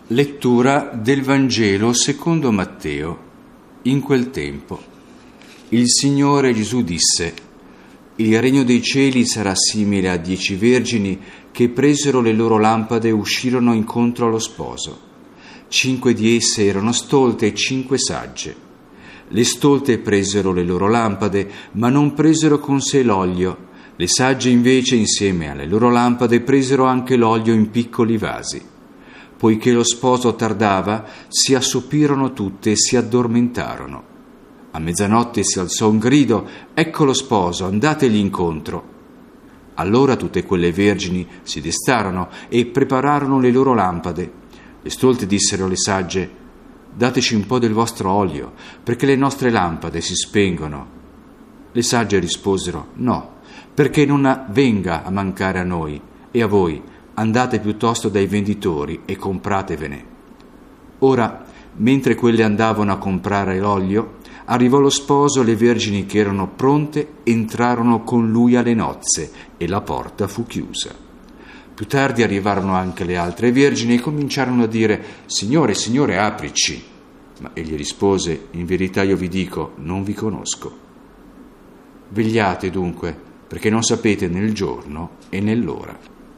Lettura del Vangelo secondo Matteo. In quel tempo il Signore Gesù disse: il regno dei cieli sarà simile a 10 vergini che presero le loro lampade e uscirono incontro allo sposo. 5 di esse erano stolte e 5 sagge. Le stolte presero le loro lampade, ma non presero con sé l'olio. Le sagge invece, insieme alle loro lampade, presero anche l'olio in piccoli vasi. Poiché lo sposo tardava, si assopirono tutte e si addormentarono. A mezzanotte si alzò un grido: «Ecco lo sposo, andategli incontro!» Allora tutte quelle vergini si destarono e prepararono le loro lampade. Le stolte dissero alle sagge: «Dateci un po' del vostro olio, perché le nostre lampade si spengono». Le sagge risposero: «No, perché non venga a mancare a noi e a voi. Andate piuttosto dai venditori e compratevene». Ora, mentre quelle andavano a comprare l'olio, arrivò lo sposo, le vergini che erano pronte entrarono con lui alle nozze e la porta fu chiusa. Più tardi arrivarono anche le altre vergini e cominciarono a dire: «Signore, Signore, aprici!» Ma egli rispose: «In verità io vi dico, non vi conosco. Vegliate dunque, perché non sapete né il giorno e né l'ora».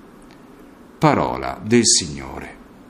Parola del Signore.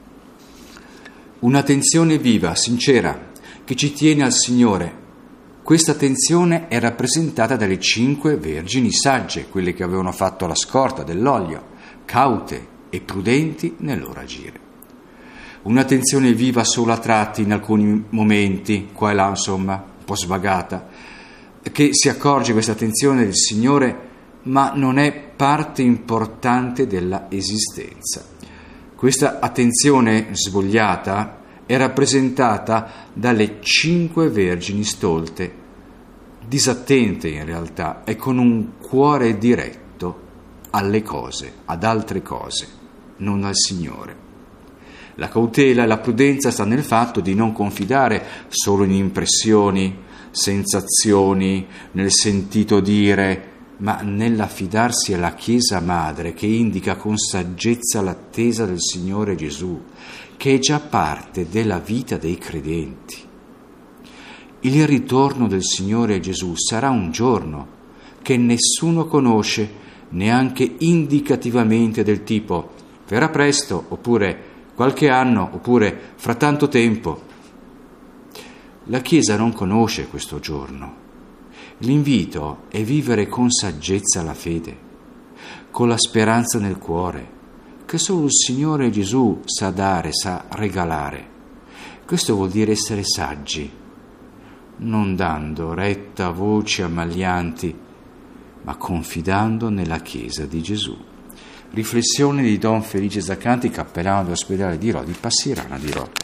Un'attenzione viva, sincera, che ci tiene al Signore. Questa attenzione è rappresentata dalle 5 vergini sagge, quelle che avevano fatto la scorta dell'olio, caute e prudenti nel loro agire. Un'attenzione viva solo a tratti, in alcuni momenti, qua e là, insomma, un po' svagata, che si accorge questa attenzione del Signore, ma non è parte importante della esistenza. Questa attenzione svogliata è rappresentata dalle 5 vergini stolte, disattente in realtà e con un cuore diretto alle cose, ad altre cose, non al Signore. La cautela e la prudenza sta nel fatto di non confidare solo in impressioni, sensazioni, nel sentito dire, ma nell'affidarsi alla Chiesa Madre che indica con saggezza l'attesa del Signore Gesù, che è già parte della vita dei credenti. Il ritorno del Signore Gesù sarà un giorno che nessuno conosce, neanche indicativamente, del tipo verrà presto, oppure qualche anno, oppure fra tanto tempo. La Chiesa non conosce questo giorno. L'invito è vivere con saggezza la fede, con la speranza nel cuore, che solo il Signore Gesù sa dare, sa regalare. Questo vuol dire essere saggi, non dando retta a voci ammaglianti, ma confidando nella Chiesa di Gesù. Riflessione di Don Felice Zaccanti, cappellano dell'ospedale di Rho di Passirana di Rho.